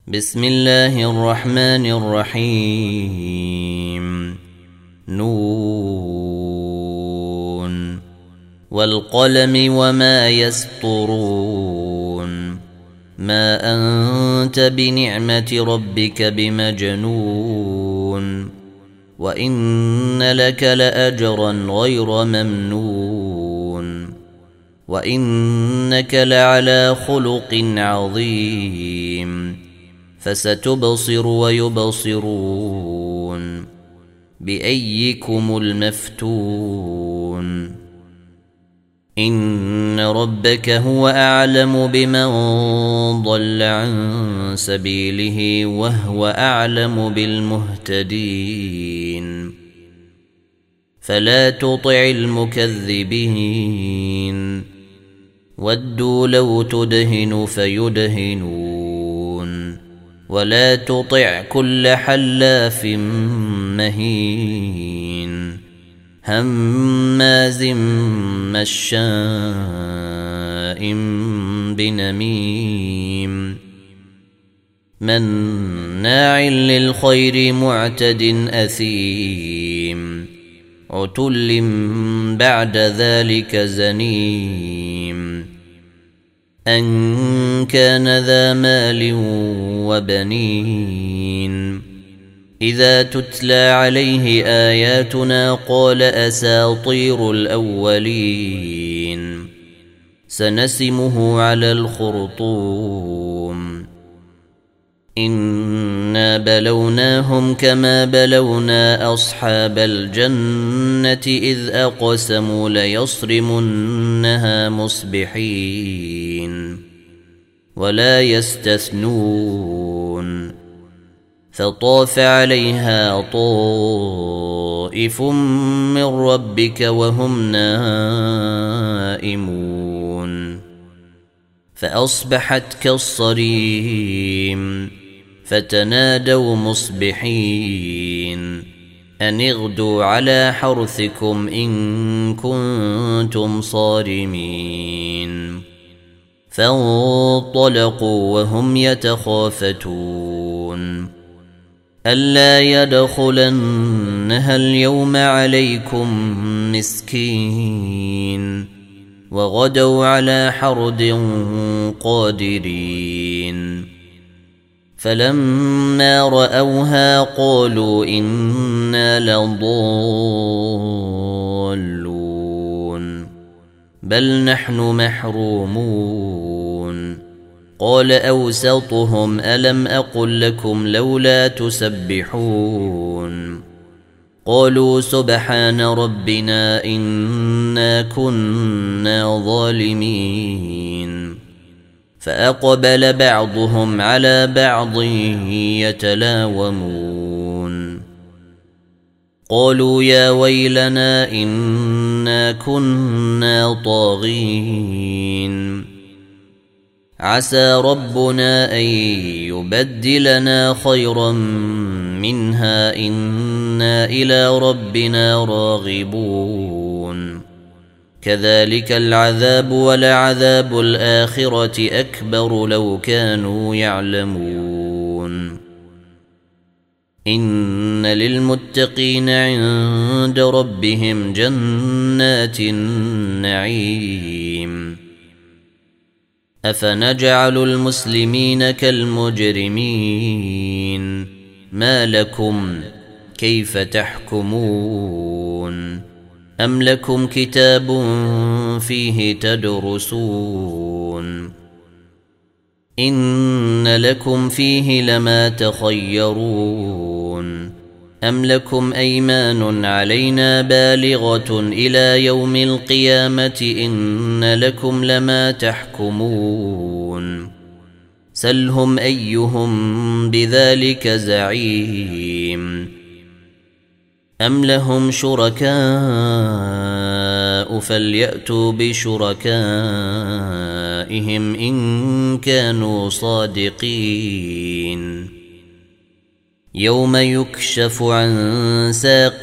بسم الله الرحمن الرحيم. نون والقلم وما يسطرون. ما أنت بنعمة ربك بمجنون، وإن لك لأجرا غير ممنون، وإنك لعلى خلق عظيم. فستبصر ويبصرون بأيكم المفتون. إن ربك هو أعلم بمن ضل عن سبيله وهو أعلم بالمهتدين. فلا تطع المكذبين، ودوا لو تدهن فيدهنون. ولا تطع كل حلاف مهين، هماز مشاء بنميم، مناع للخير معتد أثيم، عتل بعد ذلك زنيم، أن كان ذا مال وبنين. إذا تتلى عليه آياتنا قال أساطير الأولين. سنسمه على الخرطوم. إنا بلوناهم كما بلونا أصحاب الجنة إذ أقسموا ليصرمنها مصبحين ولا يستثنون. فطاف عليها طائف من ربك وهم نائمون، فأصبحت كالصريم. فتنادوا مصبحين أن اغدوا على حرثكم إن كنتم صارمين. فانطلقوا وهم يتخافتون ألا يدخلنها اليوم عليكم مسكين، وغدوا على حرد قادرين. فلما رأوها قالوا إنا لضالون بل نحن محرومون. قال أوسطهم ألم أقل لكم لولا تسبحون؟ قالوا سبحان ربنا إنا كنا ظالمين. فأقبل بعضهم على بعض يتلاومون قالوا يا ويلنا إنا كنا طاغين. عسى ربنا أن يبدلنا خيرا منها إنا إلى ربنا راغبون. كذلك العذاب ولعذاب الآخرة أكبر لو كانوا يعلمون. إن للمتقين عند ربهم جنات النعيم. أفنجعل المسلمين كالمجرمين؟ ما لكم كيف تحكمون؟ أم لكم كتاب فيه تدرسون؟ إن لكم فيه لما تخيرون. أم لكم أيمان علينا بالغة إلى يوم القيامة إن لكم لما تحكمون. سلهم أيهم بذلك زعيم. أم لهم شركاء فليأتوا بشركائهم إن كانوا صادقين. يوم يكشف عن ساق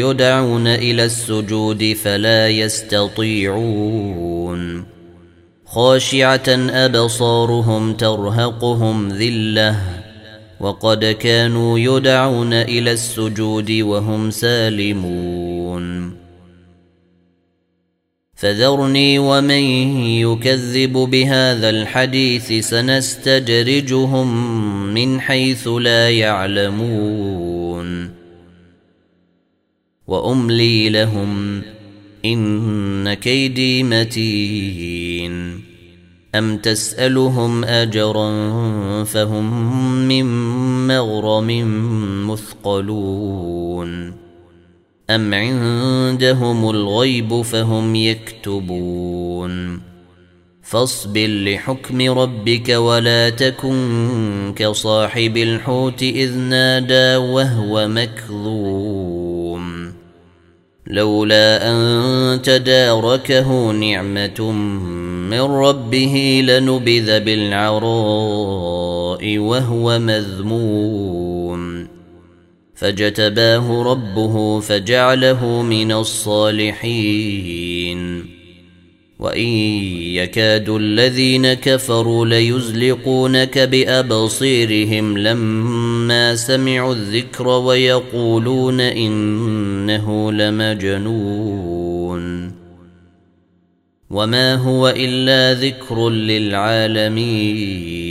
ويدعون إلى السجود فلا يستطيعون. خاشعة أبصارهم ترهقهم ذلة وقد كانوا يدعون إلى السجود وهم سالمون فذرني ومن يكذب بهذا الحديث سنستدرجهم من حيث لا يعلمون وأملي لهم إن كيدي متين أم تسألهم أجرا فهم من مغرم مثقلون أم عندهم الغيب فهم يكتبون فاصبر لحكم ربك ولا تكن كصاحب الحوت إذ نادى وهو مكظوم لولا أن تداركه نعمة من ربه لنبذ بالعراء وهو مذموم فاجتباه ربه فجعله من الصالحين وإن يكاد الذين كفروا ليزلقونك بأبصيرهم لما سمعوا الذكر ويقولون إنه لمجنون وما هو إلا ذكر للعالمين